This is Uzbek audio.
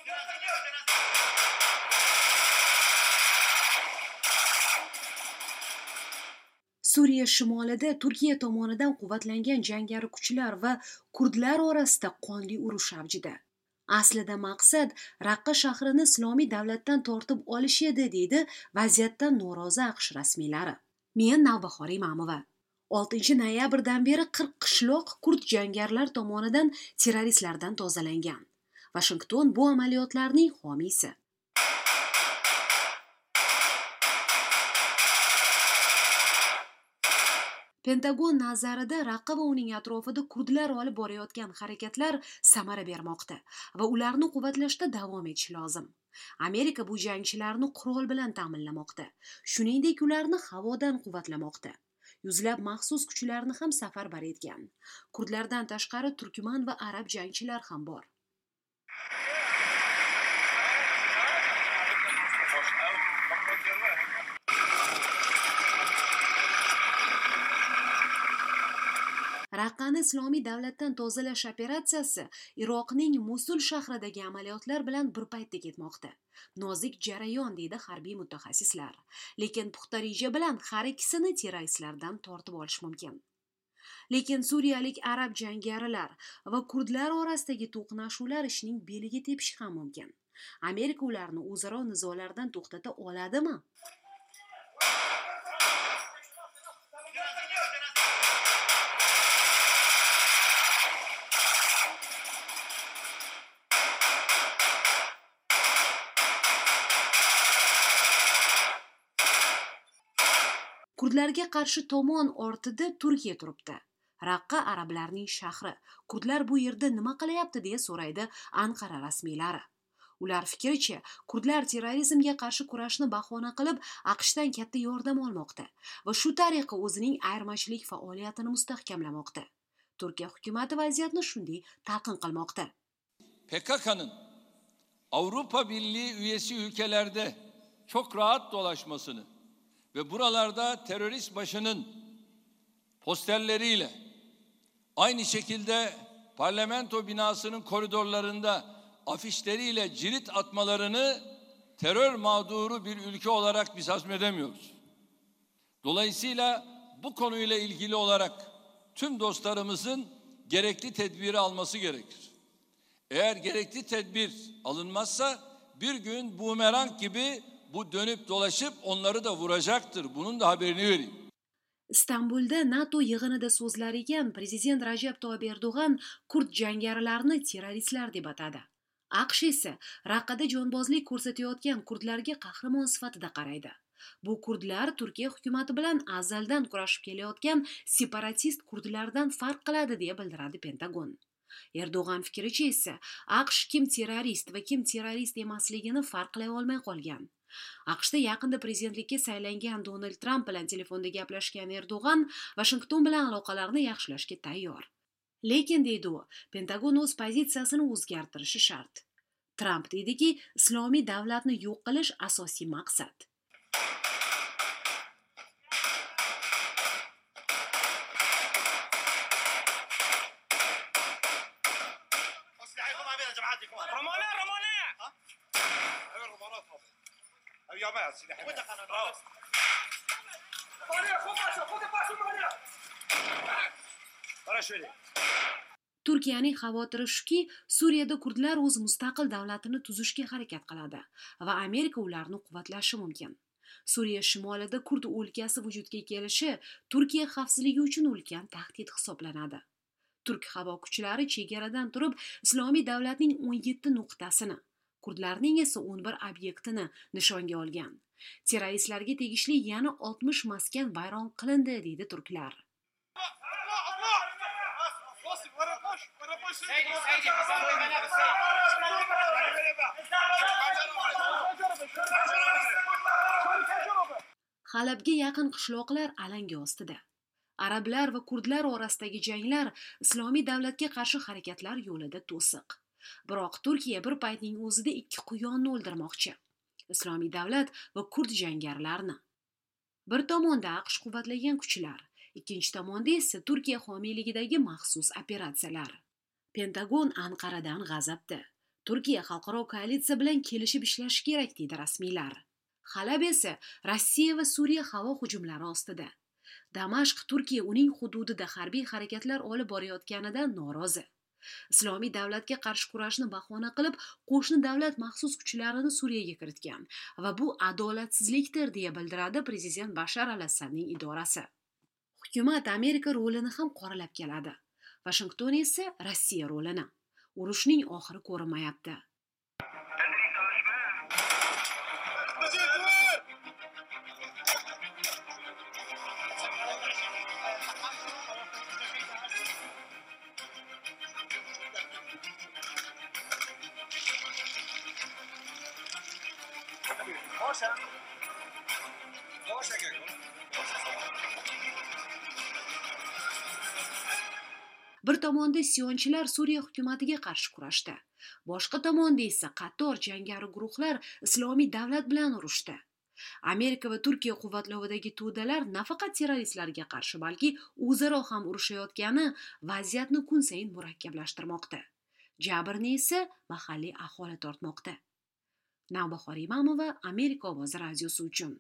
Suriya shimolida Turkiya tomonidan quvvatlangan jangari kuchlar va kurdlar orasida qonli urush avjida. Aslida maqsad Raqqa shahrini islomiy davlatdan tortib olish edi, deydi vaziyatdan norozi AQSh rasmiylari. Men Navbahor Imamova. 6-noyabrdan beri 40 qishloq kurd jangarilar tomonidan terroristlardan tozalangan. Washington bu amaliyotlarning homiysi. Pentagon nazarida Raqqa va uning atrofida kurdlar olib borayotgan harakatlar samara bermoqda va ularni quvvatlashda davom etish lozim. Amerika bu jangchilarni qurol bilan ta'minlamoqda, shuningdek ularni havodan quvvatlamoqda. Yuzlab maxsus kuchlarni ham safarbar etgan. Kurdlardan tashqari turkman va arab jangchilar ham bor. Raqqani islomiy davlatdan tozalash operatsiyasi Iroqning Musul shahridagi amaliyotlar bilan bir paytda ketmoqda. Nozik jarayon, deydi harbiy mutaxassislar. Lekin puxta reja bilan har ikkisini terroristlardan tortib olish mumkin. Lekin suriyalik arab jangarilar va kurdlar orasidagi to'qnashuvlar ishning beliga tepishi ham mumkin. Amerika ularni o'zaro nizolardan to'xtata oladimi? Kurdlarga qarshi tomon ortida Turkiya turibdi. Raqqa arablarning shahri. Kurdlar bu yerda nima qilyapti deya so'raydi Anqara rasmiylari. Ular fikricha, kurdlar terrorizmga qarshi kurashni bahona qilib, AQShdan katta yordam olmoqda va shu tariqa o'zining ayirmachilik faoliyatini mustahkamlamoqda. Turkiya hukumatı vaziyatni shunday talqin qilmoqda. PKK'nın Avrupa Birliği üyesi ülkelerde çok rahat dolaşmasını ve buralarda terörist başının posterleriyle aynı şekilde parlamento binasının koridorlarında afişleriyle cirit atmalarını terör mağduru bir ülke olarak biz hazmedemiyoruz. Dolayısıyla bu konuyla ilgili olarak tüm dostlarımızın gerekli tedbiri alması gerekir. Eğer gerekli tedbir alınmazsa bir gün bumerang gibi bu dönüp dolaşıp onları da vuracaktır. Bunun da haberini vereyim. İstanbulda NATO yig'inida so'zlar ekan prezident Rajab Toyyib Erdo'g'an kurd jangarilarini terroristlar deb atadi. AQSh esa Raqqada jonbozlik ko'rsatayotgan kurdlarga qahramon sifatida qaraydi. Bu kurdlar Turkiya hukumati bilan azaldan kurashib kelayotgan separatist kurdlardan farq qiladi deya bildiradi Pentagon. Erdo'g'an fikricha esa AQSh kim terrorist va kim terrorist emasligini farqlay olmay qolgan. AQShda yaqinda prezidentlikka saylangan Donald Trump bilan telefonda gaplashgan Erdo'g'an Washington bilan aloqalarni yaxshilashga tayyor. Lekin deydi u, Pentagon o'z pozitsiyasini o'zgartirishi shart. Trump deydiki, islomiy davlatni yo'q qilish asosiy maqsad. Turkiyaning xavotiri shuki, Suriyada kurdlar o'z mustaqil davlatini tuzishga harakat qiladi va Amerika ularni quvvatlashi mumkin. Suriya shimolida kurd o'lkasi vujudga kelishi Turkiya xavfsizligi uchun ulkan tahdid hisoblanadi. Turk havo kuchlari chegaradan turib islomiy davlatning 17 nuqtasini, kurdlarning esa 11 obyektini nishonga olgan. Terroristlarga tegishli yana 60 maskan vayron qilindi, deydi turklar. Halabga yaqin qishloqlar alanga ostida. Arablar va kurdlar orasidagi janglar islomiy davlatga qarshi harakatlar yo'lida to'siq. Biroq Turkiya bir paytning o'zida ikki quyonni o'ldirmoqchi. Islomiy davlat va kurd jangarilarni. Bir tomonda AQSh quvvatlagan kuchlar, ikkinchi tomonda esa Turkiya homiyligidagi maxsus operatsiyalar. Pentagon Anqaradan g'azabda. Turkiya xalqaro koalitsiya bilan kelishib ishlashi kerak deydi rasmiylar. Halab esa Rossiya va Suriya havo hujumlari ostida. Damashq Turkiya uning hududida harbiy harakatlar olib borayotganidan norozi. Islomiy davlatga qarshi kurashni bahona qilib, qo'shni davlat maxsus kuchlarini Suriyaga kiritgan va bu adolatsizlikdir deya bildiradi prezident Bashar al-Asadning idorasi. Hukumat Amerika rolini ham qoralab keladi. Washington esa Rossiya rolini. Urushning oxiri ko'rinmayapti. Bir tomonda isyonchilar Suriya hukumatiga qarshi kurashdi. Boshqa tomonda esa qator jangari guruhlar Islomiy davlat bilan urushdi. Amerika va Turkiya quvvatlovidagi to'dalar nafaqat terroristlarga qarshi, balki o'zaro ham urushayotgani vaziyatni kun sayin murakkablashtirmoqda. Jabrni esa mahalliy aholi tortmoqda. Navbahor Imamova, Amerika ovozi radiosi uchun.